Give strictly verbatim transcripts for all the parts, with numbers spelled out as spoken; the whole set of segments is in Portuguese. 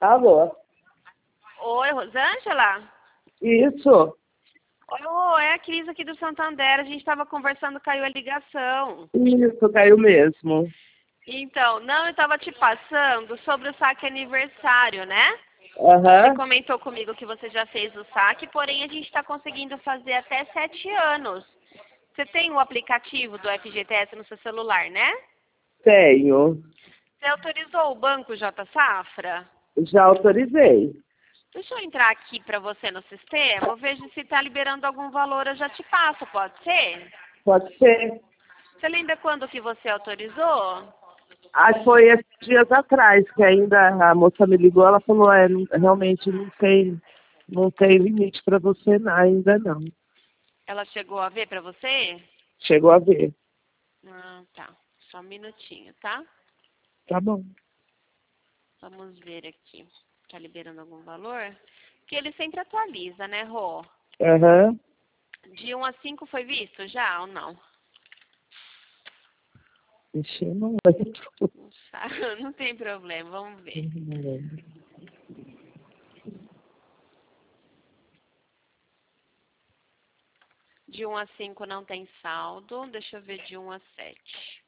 Alô? Oi, Rosângela? Isso. Oi, Rô, é a Cris aqui do Santander. A gente estava conversando, caiu a ligação. Isso, caiu mesmo. Então, não, eu estava te passando sobre o saque aniversário, né? Você Aham. comentou comigo que você já fez o saque, porém a gente está conseguindo fazer até sete anos. Você tem o aplicativo do F G T S no seu celular, né? Tenho. Você autorizou o Banco J Safra? Já autorizei. Deixa eu entrar aqui para você no sistema, eu vejo se está liberando algum valor, eu já te passo, pode ser? Pode ser. Você lembra quando que você autorizou? Ah, foi esses dias atrás que ainda a moça me ligou, ela falou, é, não- realmente não tem, não tem limite para você não, ainda não. Ela chegou a ver para você? Chegou a ver. Ah, tá. Só um minutinho, tá? Tá bom. Vamos ver aqui. Tá liberando algum valor? Porque ele sempre atualiza, né, Rô? Aham. De um a cinco foi visto já ou não? Ixi, eu não lembro. Não sabe, não tem problema, vamos ver. Não lembro. De um a cinco não tem saldo. Deixa eu ver de um a sete.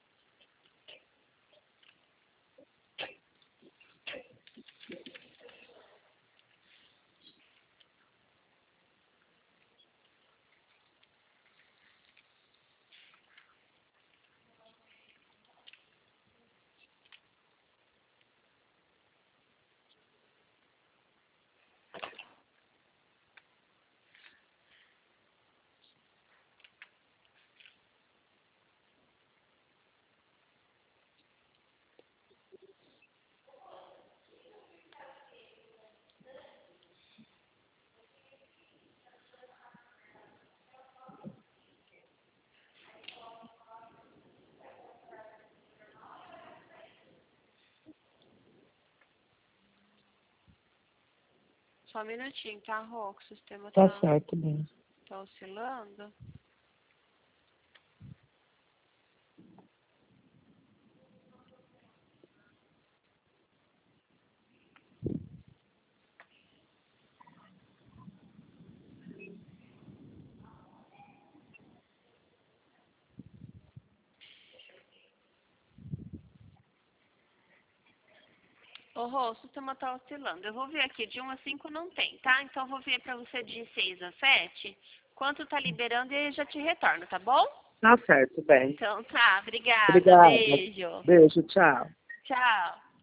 Só um minutinho, tá, Rô? Que o sistema Tá tá, certo mesmo. tá oscilando. Ô, Rô, o sistema tá oscilando. Eu vou ver aqui, de um a cinco não tem, tá? Então eu vou ver pra você de seis a sete, quanto tá liberando e aí eu já te retorno, tá bom? Tá certo, bem. Então tá, obrigada. Obrigada. Beijo. Beijo, tchau. Tchau.